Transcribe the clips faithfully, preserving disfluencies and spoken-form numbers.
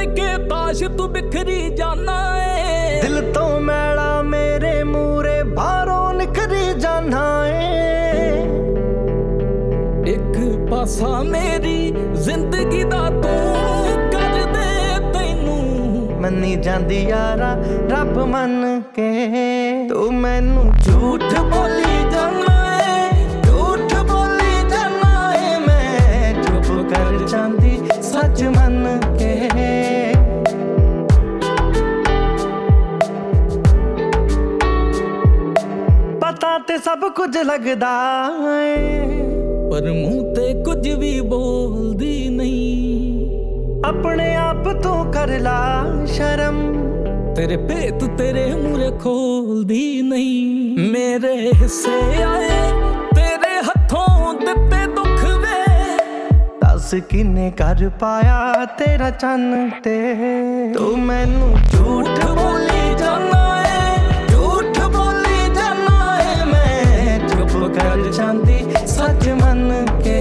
के ताश तू बिखरी जाना है। दिल तो मैला मेरे मूरे बाहरों निखरी जाना है। एक पासा मेरी जिंदगी दा तू कर दे तैनू मनी जांदी यारा रब मन के। तू मैनू झूठ बोली जाना है, झूठ बोली जाना है। मैं चुप कर जांदी सच मन के। पता ते सब कुछ लगदा है पर मुंह ते कुछ भी बोलदी नहीं। अपने आप तू कर ला शर्म, तेरे पेत तेरे मुरे खोलदी नहीं। मेरे हिस्से आए तेरे हथों दिते दुख वे, दस किने कर पाया तेरा चन ते। तू मैनू झूठ बोली जाना है, झूठ बोली जाना है। मैं चुप कर जांदी सच मन के।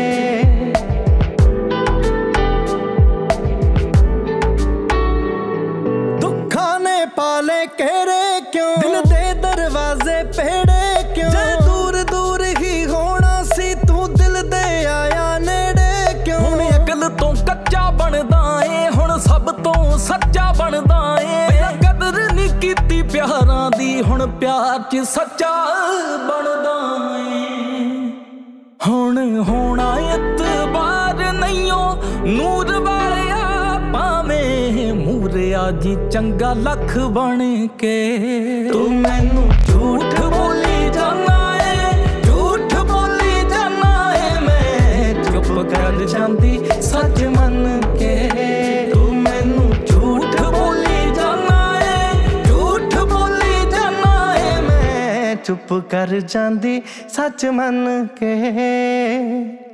पाले केरे क्यों दिल दे दरवाजे पेड़े क्यों। जे दूर दूर ही होना सी तू दिल दे आया नेड़े क्यों। हुण अकल तो कच्चा बनदा ए हुण सब तो सच्चा बनदा ए। पहला कदर नहीं कीती प्यारां दी हुण प्यार च सच्चा बनदा ए। हुण होना इतबार नहींओ नूर वालिया भावें मूरिया जी चंगा लख बन के। तू मैनू झूठ बोली जाना है, झूठ बोली जाना है। मैं चुप कर जांदी सच मन के। तू मैनू झूठ बोली जाना है, झूठ बोली जाना है। मैं चुप कर जांदी सच मन के।